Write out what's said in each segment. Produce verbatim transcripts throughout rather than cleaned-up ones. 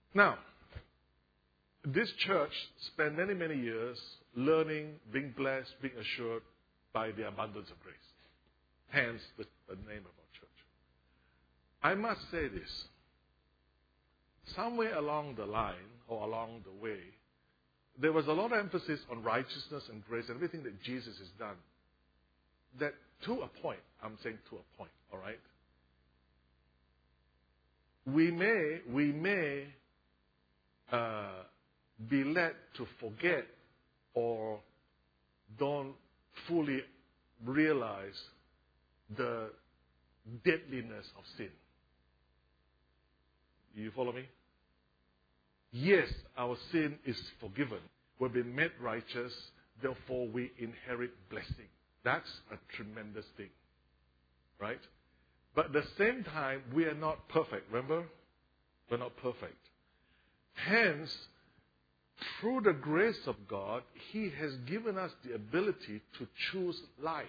Now, this church spent many, many years learning, being blessed, being assured by the abundance of grace. Hence, the, the name of our church. I must say this. Somewhere along the line, or along the way, there was a lot of emphasis on righteousness and grace and everything that Jesus has done. That to a point, I'm saying to a point, all right? We may, we may uh, be led to forget or don't fully realize the deadliness of sin. You follow me? Yes, our sin is forgiven. We've been made righteous, therefore we inherit blessing. That's a tremendous thing. Right? But at the same time, we are not perfect, remember? We're not perfect. Hence, through the grace of God, He has given us the ability to choose life,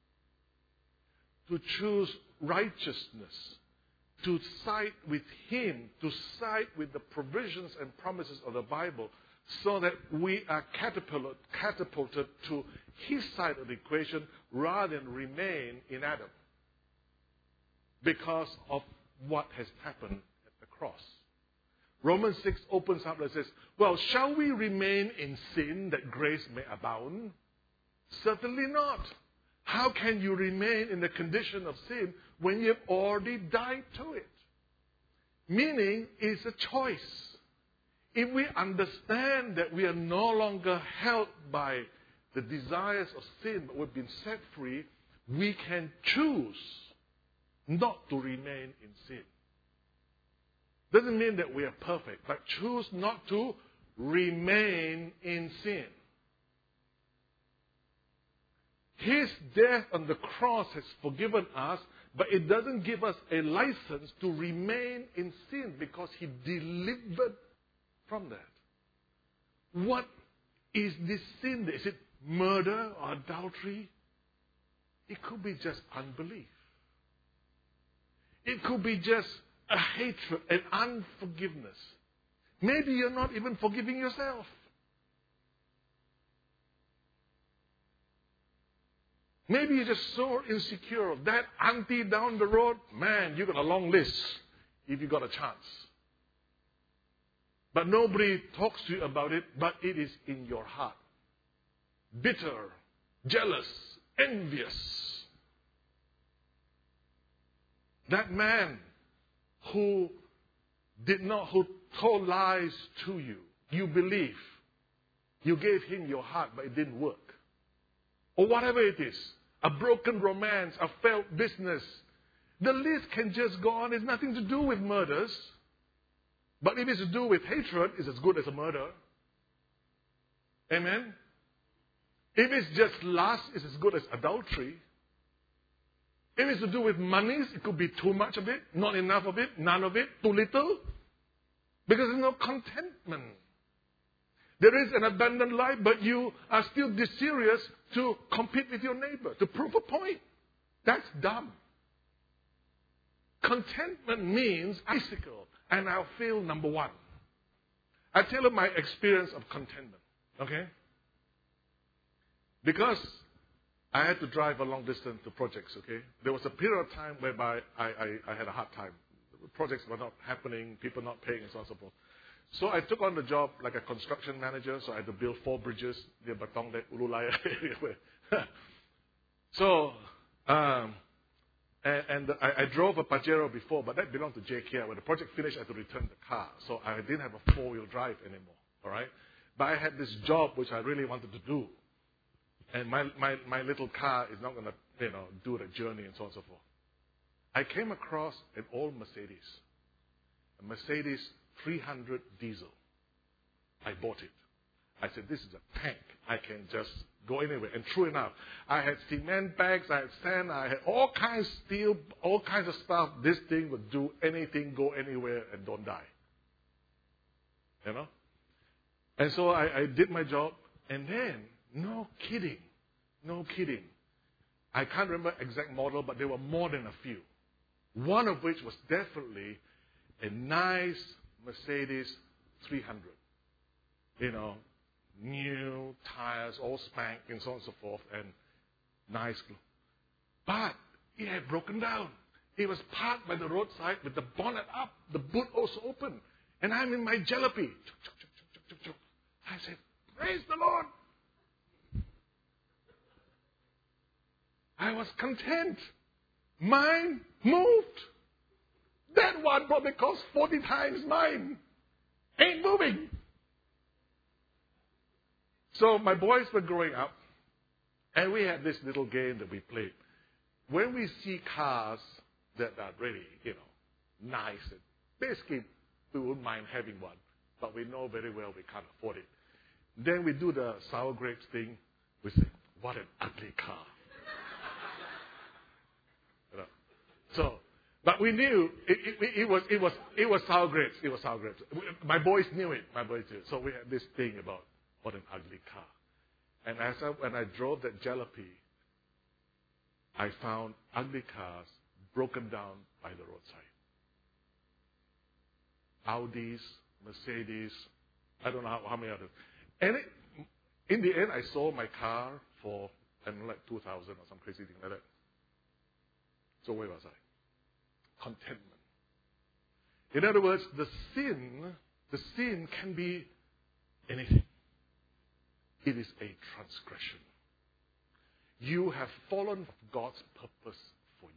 to choose righteousness, to side with Him, to side with the provisions and promises of the Bible, so that we are catapulted, catapulted to His side of the equation rather than remain in Adam because of what has happened at the cross. Romans six opens up and says, well, shall we remain in sin that grace may abound? Certainly not. How can you remain in the condition of sin when you've already died to it? Meaning, it's a choice. If we understand that we are no longer held by the desires of sin, but we've been set free, we can choose not to remain in sin. Doesn't mean that we are perfect, but choose not to remain in sin. His death on the cross has forgiven us, but it doesn't give us a license to remain in sin because He delivered from that. What is this sin? Is it murder or adultery? It could be just unbelief. It could be just a hatred and unforgiveness. Maybe you're not even forgiving yourself. Maybe you're just so insecure. That auntie down the road, man, you got a long list if you got a chance. But nobody talks to you about it, but it is in your heart. Bitter, jealous, envious. That man who did not, who told lies to you, you believe. You gave him your heart, but it didn't work. Or whatever it is. A broken romance, a failed business. The list can just go on. It's nothing to do with murders. But if it's to do with hatred, it's as good as a murder. Amen? If it's just lust, it's as good as adultery. If it's to do with monies, it could be too much of it, not enough of it, none of it, too little. Because there's no contentment. There is an abundant life, but you are still desirous to compete with your neighbor, to prove a point. That's dumb. Contentment means icicle, and I'll feel number one. I tell you my experience of contentment, okay? Because I had to drive a long distance to projects, okay? There was a period of time whereby I, I, I had a hard time. Projects were not happening, people not paying, and so on and so forth. So I took on the job like a construction manager, so I had to build four bridges near Batong, that Ululaya area. So, um, and, and I, I drove a Pajero before, but that belonged to J K R. When the project finished, I had to return the car. So I didn't have a four-wheel drive anymore, all right? But I had this job which I really wanted to do. And my, my, my little car is not going to, you know, do the journey and so on and so forth. I came across an old Mercedes, a Mercedes three hundred diesel. I bought it. I said, this is a tank. I can just go anywhere. And true enough, I had cement bags, I had sand, I had all kinds of steel, all kinds of stuff. This thing would do anything, go anywhere, and don't die. You know? And so I, I did my job, and then, no kidding, no kidding. I can't remember exact model, but there were more than a few. One of which was definitely a nice Mercedes three hundred. You know, new tires, all spanked, and so on and so forth, and nice. But it had broken down. It was parked by the roadside with the bonnet up, the boot also open. And I'm in my jalopy. I said, praise the Lord. I was content. Mine moved. That one probably cost forty times mine. Ain't moving. So my boys were growing up, and we had this little game that we played. When we see cars that are really, you know, nice, and basically we wouldn't mind having one, but we know very well we can't afford it. Then we do the sour grapes thing. We say, what an ugly car. You know? So, but we knew it, it, it was it was it was sour grapes. It was sour grapes. My boys knew it. My boys knew it. So we had this thing about what an ugly car. And as I, when I drove that jalopy, I found ugly cars broken down by the roadside. Audis, Mercedes, I don't know how, how many others. And it, in the end, I sold my car for, I don't know, like two thousand or some crazy thing like that. So where was I? Contentment. In other words, the sin, the sin can be anything. It is a transgression. You have fallen from God's purpose for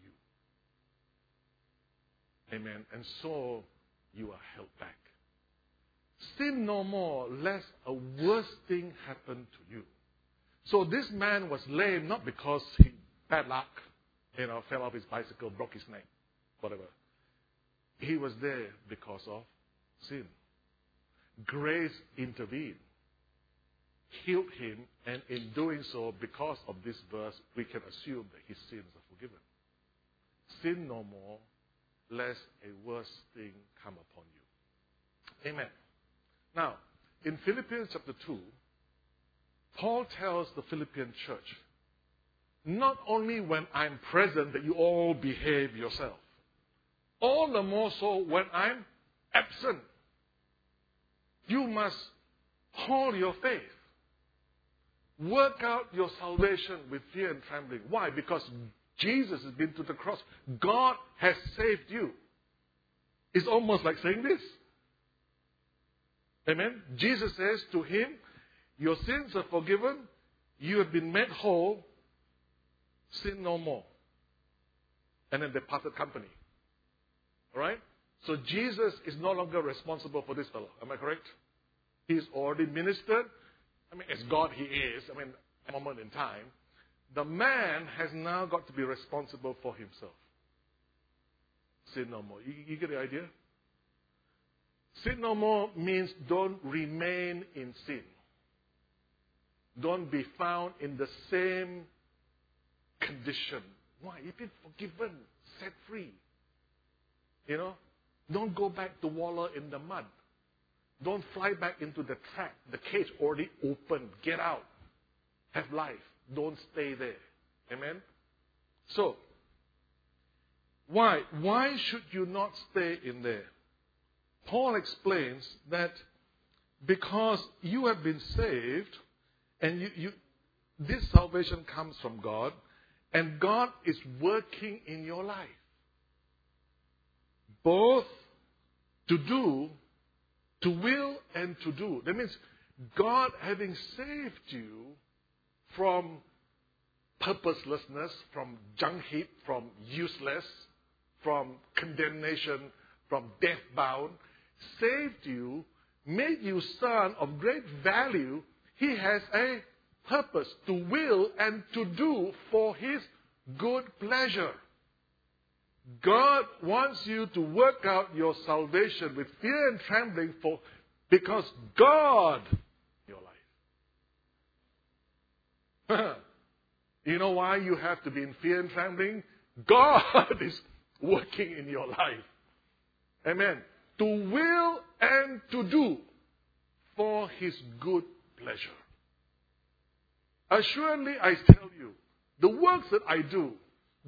you. Amen. And so you are held back. Sin no more, lest a worse thing happen to you. So this man was lame not because he bad luck, you know, fell off his bicycle, broke his neck, whatever. He was there because of sin. Grace intervened, healed him, and in doing so, because of this verse, we can assume that his sins are forgiven. Sin no more, lest a worse thing come upon you. Amen. Now, in Philippians chapter two, Paul tells the Philippian church, not only when I'm present that you all behave yourself, all the more so when I'm absent. You must hold your faith. Work out your salvation with fear and trembling. Why? Because Jesus has been to the cross. God has saved you. It's almost like saying this. Amen? Jesus says to him, your sins are forgiven. You have been made whole. Sin no more. And then they parted company. Alright? So Jesus is no longer responsible for this fellow. Am I correct? He's already ministered. I mean, as God he is. I mean, at a moment in time. The man has now got to be responsible for himself. Sin no more. You, you get the idea? Sin no more means don't remain in sin. Don't be found in the same condition. Why? You've been forgiven, set free. You know? Don't go back to wallow in the mud. Don't fly back into the trap. The cage already open. Get out. Have life. Don't stay there. Amen? So, why? Why should you not stay in there? Paul explains that because you have been saved and you, you this salvation comes from God and God is working in your life. Both to do, to will and to do. That means God having saved you from purposelessness, from junk heap, from useless, from condemnation, from death bound, saved you, made you son of great value. He has a purpose to will and to do for his good pleasure. God wants you to work out your salvation with fear and trembling for because God your life. You know why you have to be in fear and trembling? God is working in your life. Amen. To will and to do for his good pleasure. Assuredly, I tell you, the works that I do,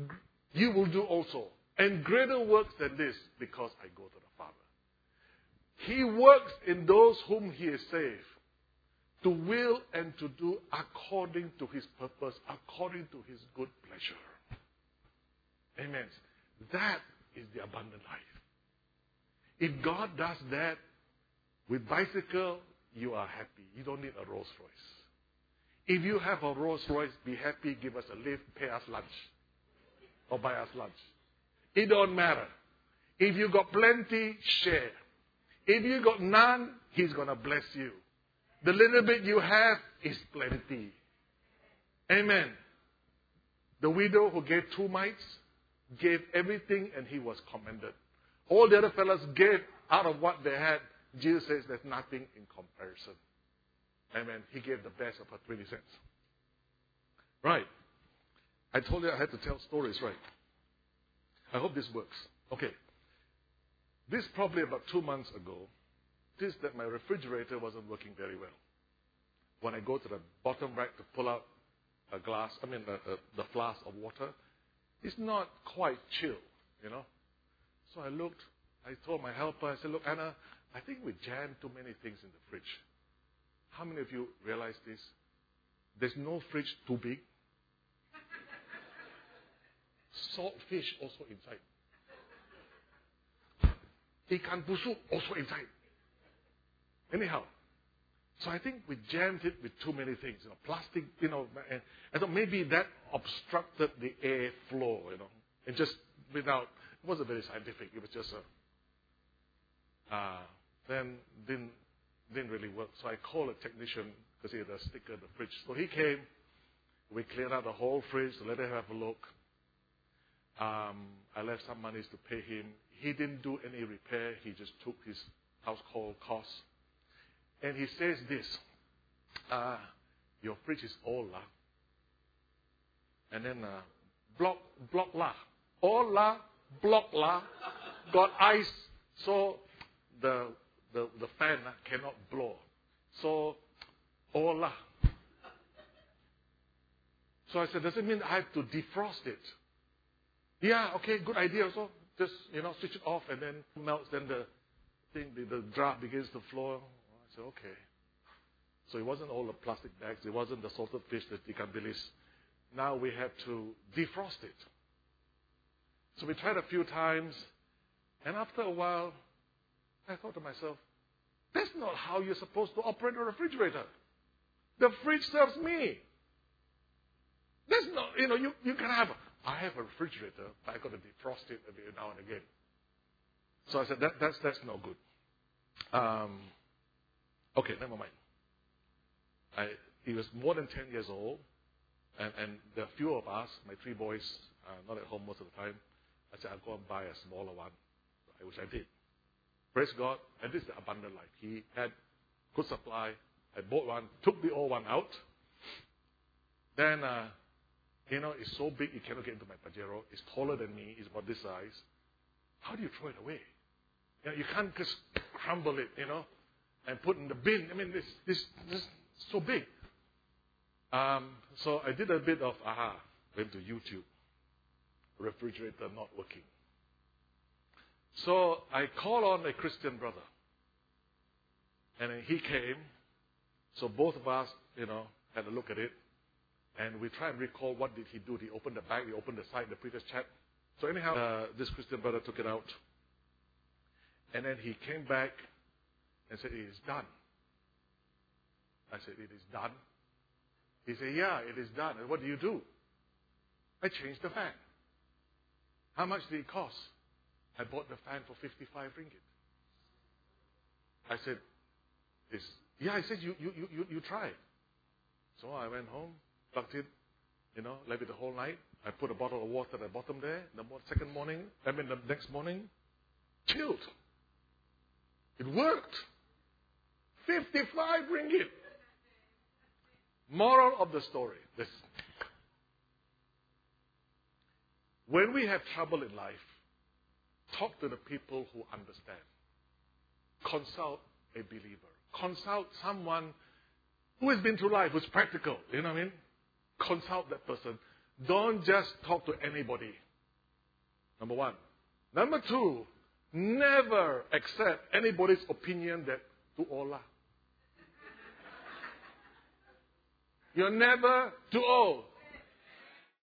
you will do also. And greater works than this, because I go to the Father. He works in those whom He has saved to will and to do according to His purpose, according to His good pleasure. Amen. That is the abundant life. If God does that with bicycle, you are happy. You don't need a Rolls Royce. If you have a Rolls Royce, be happy, give us a lift, pay us lunch. Or buy us lunch. It don't matter. If you got plenty, share. If you got none, He's going to bless you. The little bit you have is plenty. Amen. The widow who gave two mites gave everything and he was commended. All the other fellows gave out of what they had. Jesus says there's nothing in comparison. Amen. He gave the best of her twenty cents. Right. I told you I had to tell stories, right? I hope this works. Okay. This probably about two months ago, this that my refrigerator wasn't working very well. When I go to the bottom rack to pull out a glass, I mean the, the, the flask of water, it's not quite chill, you know. So I looked, I told my helper, I said, look, Anna, I think we jammed too many things in the fridge. How many of you realize this? There's no fridge too big. Salt fish also inside. Ikan busuk also inside. Anyhow, so I think we jammed it with too many things. You know, plastic, you know, and, and so maybe that obstructed the air flow, you know. And just without, it wasn't very scientific. It was just a, uh, then didn't, didn't really work. So I called a technician because he had a sticker in the fridge. So he came. We cleared out the whole fridge to let him have a look. Um, I left some monies to pay him. He didn't do any repair. He just took his household costs. And he says this, uh, your fridge is old, lah. And then, uh, block, block, lah. All, lah, block, lah. Got ice, so the, the, the fan uh, cannot blow. So, all, lah. So I said, does it mean I have to defrost it? Yeah, okay, good idea. So just, you know, switch it off and then melts. Then the thing, the, the draft begins to flow. I said, okay. So it wasn't all the plastic bags. It wasn't the salted fish, the ikan bilis. Now we have to defrost it. So we tried a few times. And after a while, I thought to myself, that's not how you're supposed to operate a refrigerator. The fridge serves me. That's not, you know, you, you can have, I have a refrigerator, but I've got to defrost it every now and again. So I said, that, that's, that's no good. Um, okay, never mind. I, he was more than ten years old, and, and there are few of us, my three boys, uh, not at home most of the time. I said, I'll go and buy a smaller one, which I did. Praise God, and this is the abundant life. He had good supply. I bought one, took the old one out. Then, uh, you know, it's so big, it cannot get into my Pajero. It's taller than me. It's about this size. How do you throw it away? You know, you can't just crumble it, you know, and put in the bin. I mean, this this this is so big. Um, so I did a bit of, aha, went to YouTube. Refrigerator not working. So I called on a Christian brother. And then he came. So both of us, you know, had a look at it. And we try and recall what did he do. He opened the bag, he opened the side, the previous chat. So anyhow, uh, this Christian brother took it out. And then he came back and said, it is done. I said, it is done? He said, yeah, it is done. And what do you do? I changed the fan. How much did it cost? I bought the fan for fifty-five ringgit. I said, this, yeah, I said, you, you, you, you try. So I went home, plugged it, you know, left it the whole night. I put a bottle of water at the bottom there. The second morning, I mean the next morning, chilled. It worked. fifty-five ringgit. Moral of the story. This. When we have trouble in life, talk to the people who understand. Consult a believer. Consult someone who has been through life, who's practical. You know what I mean? Consult that person. Don't just talk to anybody. Number one. Number two, Never accept anybody's opinion that to Allah. You're never too old.